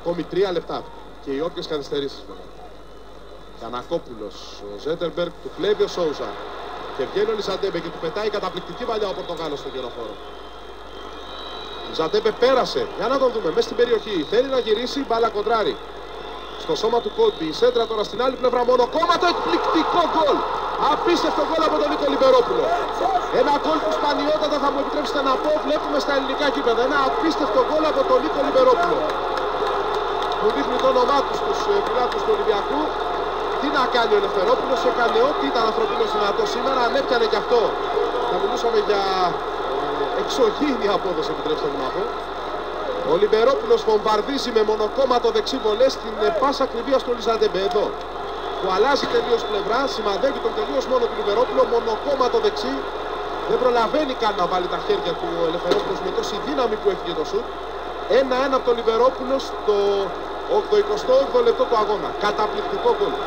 Ακόμη 3 λεπτά και οι όποιες καθυστερήσεις. Γιαννακόπουλος, ο Ζέντερμπεργκ, του κλέβει ο Σόουζα και βγαίνει ο Λιζαντέμπε και του πετάει καταπληκτική παλιά ο Πορτογάλος στον καιροφόρο. Λιζαντέμπε πέρασε, για να τον δούμε, μέσα στην περιοχή, θέλει να γυρίσει, μπάλα κοντράρει στο σώμα του Κόντι. Η σέντρα τώρα στην άλλη πλευρά, μονοκόμματο, εκπληκτικό γκολ! Απίστευτο γκολ από τον Νίκο Λιμπερόπουλο. Ένα γκολ που σπανιότατα, θα μου επιτρέψετε να πω, βλέπουμε στα ελληνικά γήπεδα. Ένα απίστευτο γκολ από τον Νίκο Λιμπερόπουλο. Μου δείχνει το όνομά του στους πιλάτους του Ολυμπιακού. Τι να κάνει ο Ελευθερόπουλος, έκανε ό,τι ήταν ανθρωπίνος δυνατό σήμερα. Αν έπιανε και αυτό, θα μιλούσαμε για εξωγήινη απόδοση, επιτρέψτε μου να πω. Ο Λιμπερόπουλος βομβαρδίζει με μονοκόμματο δεξί βολέ στην πάσα ακριβίας του Λιζαντέμπε. Εδώ που αλλάζει τελείως πλευρά, σημαδεύει τον τελείως μόνο του Λιμπερόπουλο, μονοκόμματο δεξί. Δεν προλαβαίνει καν να βάλει τα χέρια του Ελευθερόπουλος με τόση δύναμη που έφυγε το σουτ. 1-1 από τον Λιμπερόπουλο στο 28ο λεπτό του αγώνα. Καταπληκτικό γκολ.